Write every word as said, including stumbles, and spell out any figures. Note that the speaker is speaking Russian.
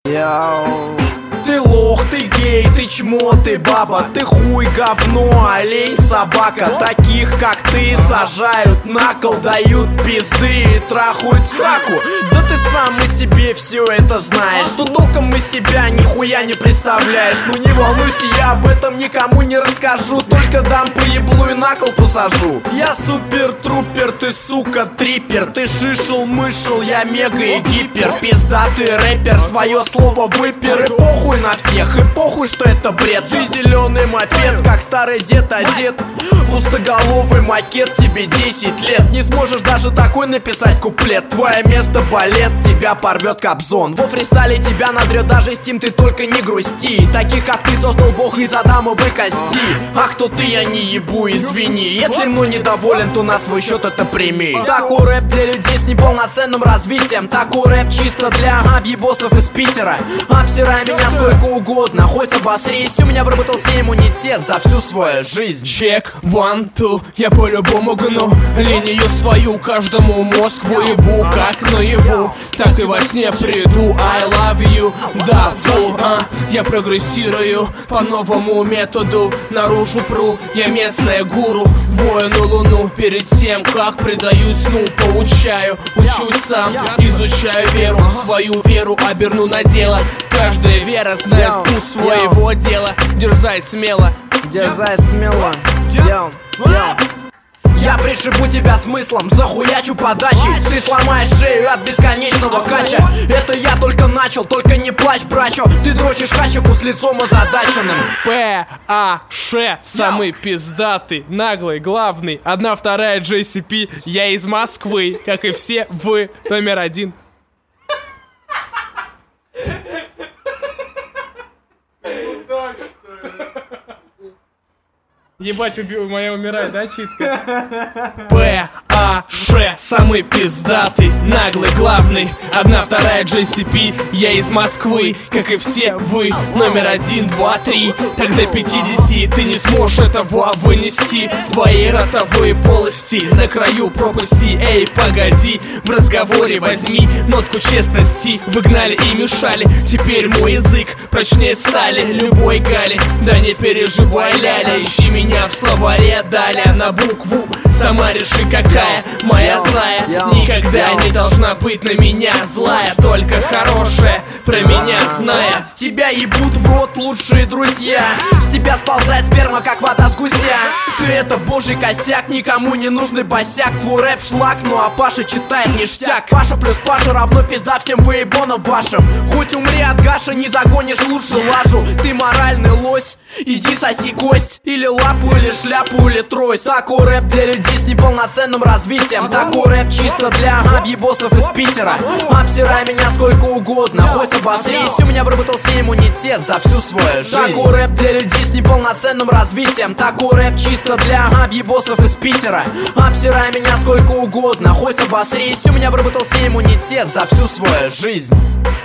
Йоу. Ты лох, ты гей, ты чмо, ты баба, ты хуй, говно, олень, собака. Таких, как ты, сажают на кол, дают пизды и трахают сраку. Да ты сам и себе все это знаешь, что толком из себя нихуя не представляешь. Ну не волнуйся, я об этом никому не расскажу, только дам по еблу и на кол посажу. Я супер-трупер, ты сука трипер, ты шишел-мышел, я мега и гипер. Пиздатый рэпер, свое слово выпер. И похуй на всех, и похуй, что это бред. Ты зеленый мопед, как старый дед одет. Пустоголовый макет, тебе десять лет. Не сможешь даже такой написать куплет. Твое место балет, тебя порвет Кобзон. Во фристайле тебя надрет даже Steam, ты только не грусти. Таких, как ты, создал бог из адамовой кости. А кто ты, я не ебу, извини. Если мной недоволен, то на свой счет это прими. Такой рэп для людей с неполноценным развитием. Такой рэп чисто для объебосов из Питера. Обсирай меня сколько угодно, хоть обосрись. У меня выработался иммунитет за всю свою жизнь. Чек, one, two, я по-любому гну линию свою, каждому мозг выебу. Как наяву, так и во сне приду. I love you, да, фу, а. Я прогрессирую по новому методу. Наружу пру, я местная гуру. Воину луну, перед тем, как предаюсь сну, получаю, учусь сам, изучаю веру. Свою веру оберну на дело. Каждая вера знает вкус своего дела. Дерзай смело, дерзай смело. Йоу, йоу. Я пришибу тебя смыслом, захуячу подачей. Ты сломаешь шею от бесконечного кача. Это я только начал, только не плачь, брачо. Ты дрочишь хачаку с лицом озадаченным. П А Ш, самый пиздатый, наглый, главный. Одна вторая Джей Си Пи. Я из Москвы, как и все вы, номер один. Ебать, убил, моя умирает, да, читка? П А Ш, самый пиздатый, наглый, главный. Одна вторая Джей Си Пи. Я из Москвы, как и все вы, номер один, два, три. Так до пятидесяти ты не сможешь этого вынести. Твои ротовые полости на краю пропасти. Эй, погоди, в разговоре возьми нотку честности. Вы гнали и мешали, теперь мой язык прочнее стали любой гали. Да не переживай, ляля, ищи меня в словаре далее на букву. Сама реши, какая моя злая. Никогда не должна быть на меня злая, только хорошая про меня зная. Тебя ебут в рот лучшие друзья. С тебя сползает сперма, как вода с гуся. Ты это божий косяк, никому не нужный босяк. Твой рэп шлак, ну а Паша читает ништяк. Паша плюс Паша равно пизда всем выебонам вашим. Хоть умри от Гаша, не загонишь лучше лажу. Ты моральный лось, иди соси кость. Или лапу, или шляпу, или трость. Такой рэп для людей с неполноценным развитием. Такой рэп чисто для объебосов из Питера. Обсирай меня сколько угодно, хоть обосрись. У меня выработался иммунитет за всю свою жизнь. Такой рэп для людей с неполноценным развитием. Такой рэп чисто для объебосов из Питера. Обсирай меня сколько угодно, хоть обосрись. У меня выработался иммунитет за всю свою жизнь.